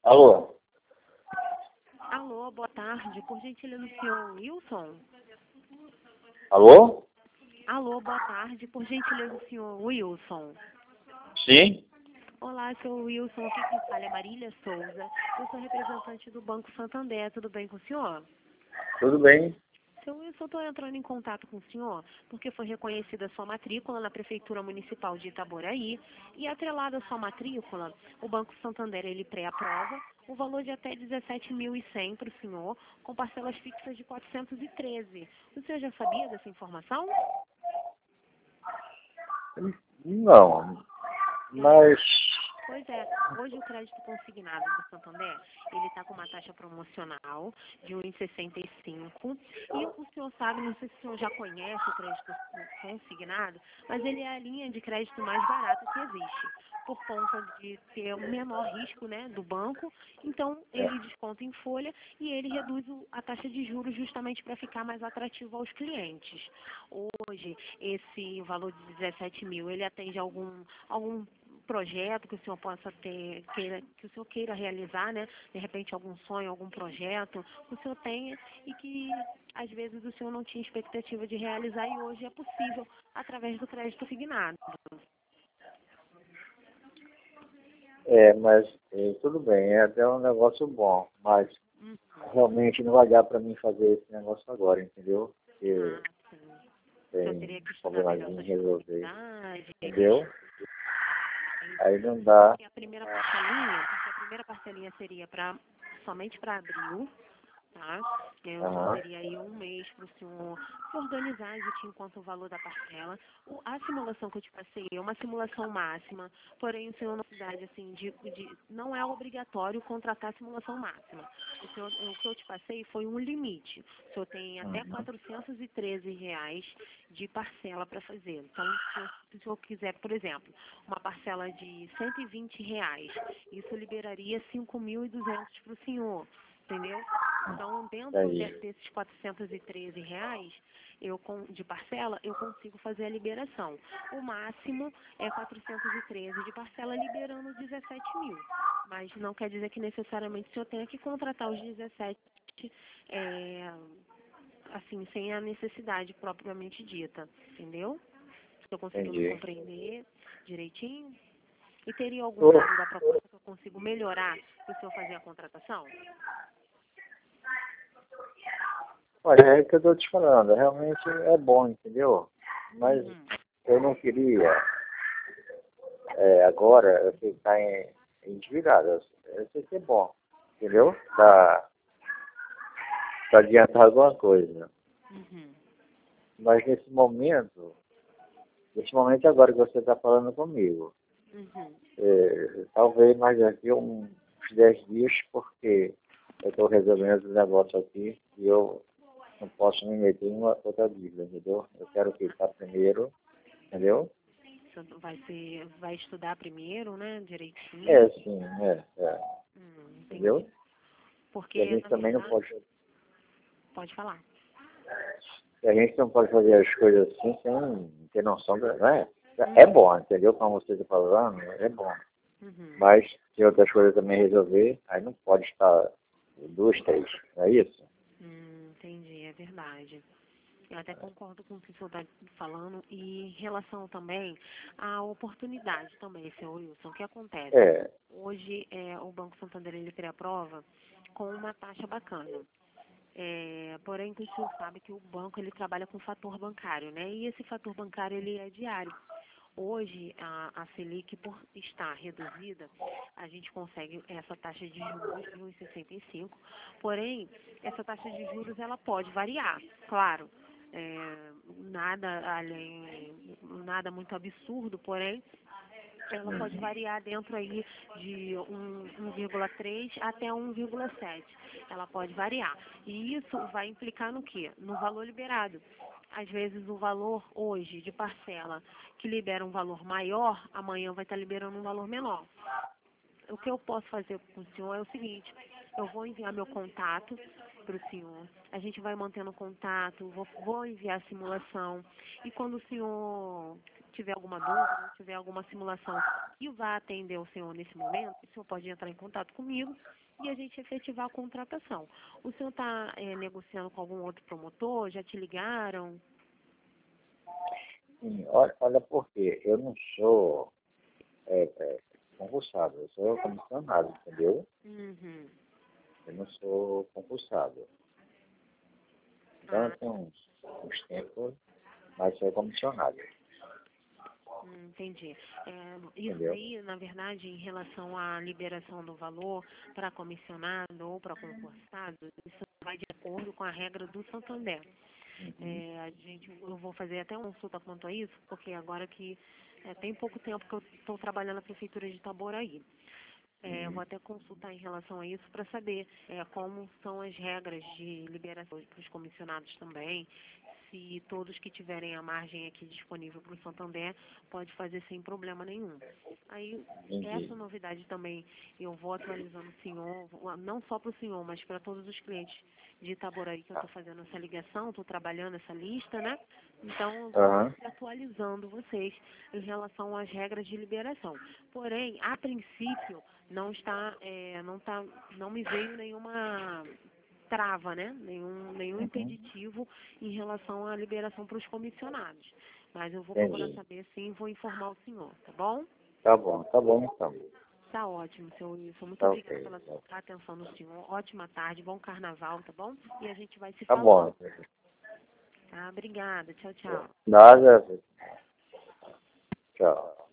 Alô? Alô, boa tarde. Por gentileza, o senhor Wilson? Alô? Alô, boa tarde. Por gentileza, o senhor Wilson? Sim? Olá, senhor Wilson. Aqui quem fala é Marília Souza. Eu sou representante do Banco Santander. Tudo bem com o senhor? Tudo bem? Senhor Wilson, estou entrando em contato com o senhor porque foi reconhecida a sua matrícula na Prefeitura Municipal de Itaboraí e, atrelada à sua matrícula, o Banco Santander ele pré-aprova o valor de até 17.100 para o senhor, com parcelas fixas de 413. O senhor já sabia dessa informação? Não, mas Pois é, hoje o crédito consignado do Santander, ele está com uma taxa promocional de 1,65 e o senhor sabe, não sei se o senhor já conhece o crédito consignado, mas ele é a linha de crédito mais barata que existe, por conta de ter o menor risco, né, do banco, então ele desconta em folha e ele reduz a taxa de juros justamente para ficar mais atrativo aos clientes. Hoje, esse valor de 17 mil, ele atende algum projeto que o senhor possa ter, que o senhor queira realizar, né? De repente algum sonho, algum projeto que o senhor tenha e que às vezes o senhor não tinha expectativa de realizar e hoje é possível através do crédito consignado. mas tudo bem, é até um negócio bom, mas Uhum. realmente não vai dar para mim fazer esse negócio agora, entendeu? Porque Sim. O senhor teria tem que estudar melhor problemazinho suas em resolver, possibilidades. entendeu? Aí não dá. E a primeira parcelinha seria somente para abril. Tá? Eu só Aham. teria aí um mês para o senhor se organizar juntinho quanto o valor da parcela. A simulação que eu te passei é uma simulação máxima, porém o senhor na cidade, assim, não é obrigatório contratar a simulação máxima. O que eu te passei foi um limite. O senhor tem até Uhum. R$ 413 de parcela para fazer. Então, se o senhor quiser, por exemplo, uma parcela de R$ 120, isso liberaria 5.200 para o senhor. Entendeu? Então, dentro Aí, desses R$ 413 de parcela, eu consigo fazer a liberação. O máximo é 413 de parcela, liberando 17 mil. Mas não quer dizer que necessariamente o senhor tenha que contratar os 17, assim, sem a necessidade propriamente dita. Entendeu? Estou conseguindo entendi. compreender direitinho? E teria algum Ô, dado da proposta que eu consigo melhorar para o senhor fazer a contratação? Olha, é o que eu estou te falando, realmente é bom, entendeu? Mas Uhum. eu não queria agora eu ficar endividado. Eu sei que é bom, entendeu? Para adiantar alguma coisa. Uhum. Mas nesse momento agora que você está falando comigo, Uhum. talvez mais daqui uns 10 dias, porque eu estou resolvendo esse negócio aqui e eu não posso me meter em uma outra dívida, entendeu? Eu quero ficar primeiro, entendeu? Você vai estudar primeiro, né, direitinho. É, sim, Entendi. entendeu? E a Porque, gente na também não verdade, pode, pode falar. a gente não pode fazer as coisas assim sem ter noção, não é? É Uhum. bom, entendeu? Como você está falando, é bom. Uhum. Mas se outras coisas também resolver, aí não pode estar duas, três, não é isso? Entendi, é verdade. Eu até concordo com o que o senhor está falando e em relação também à oportunidade também, senhor Wilson. O que acontece? É, Hoje, o Banco Santander, ele pré-aprova com uma taxa bacana. Porém, o senhor sabe que o banco ele trabalha com fator bancário, né? E esse fator bancário ele é diário. Hoje, a Selic, por estar reduzida, a gente consegue essa taxa de juros de 1,65. Porém, essa taxa de juros ela pode variar, claro. Nada muito absurdo, porém, ela pode variar dentro aí de 1,3 até 1,7. Ela pode variar. E isso vai implicar no quê? No valor liberado. Às vezes o valor hoje de parcela que libera um valor maior, amanhã vai estar liberando um valor menor. O que eu posso fazer com o senhor é o seguinte, eu vou enviar meu contato para o senhor, a gente vai mantendo contato, vou enviar a simulação, e quando o senhor tiver alguma dúvida, não tiver alguma simulação que vá atender o senhor nesse momento, o senhor pode entrar em contato comigo e a gente efetivar a contratação. O senhor está negociando com algum outro promotor? Já te ligaram? Sim, olha por quê? Eu não sou concursado, eu sou comissionado, entendeu? Uhum. Eu não sou concursado. Então eu tenho uns tempos, mas sou comissionado, Entendi. Isso entendeu? aí, na verdade, em relação à liberação do valor para comissionado ou para concursado, isso vai de acordo com a regra do Santander. Eu vou fazer até uma consulta quanto a isso, porque agora que tem pouco tempo que eu estou trabalhando na Prefeitura de Itaboraí. Eu vou até consultar em relação a isso para saber como são as regras de liberação para os comissionados também, se todos que tiverem a margem aqui disponível para o Santander pode fazer sem problema nenhum. Aí, Entendi. essa novidade também eu vou atualizando o senhor, não só para o senhor, mas para todos os clientes de Itaboraí que eu estou fazendo essa ligação, estou trabalhando essa lista, né? Então, eu vou Aham. sempre atualizando vocês em relação às regras de liberação. Porém, a princípio, não me veio nenhuma trava, né? Nenhum Uhum. impeditivo em relação à liberação para os comissionados. Mas eu vou procurar Entendi. saber sim e vou informar o senhor, tá bom? Tá bom então. Tá ótimo, seu Wilson. Muito Tá obrigada ok. pela atenção do senhor. Ótima tarde, bom carnaval, tá bom? E a gente vai se Tá falando. bom. Tá? Obrigada. Tchau, tchau. Nada. Tchau.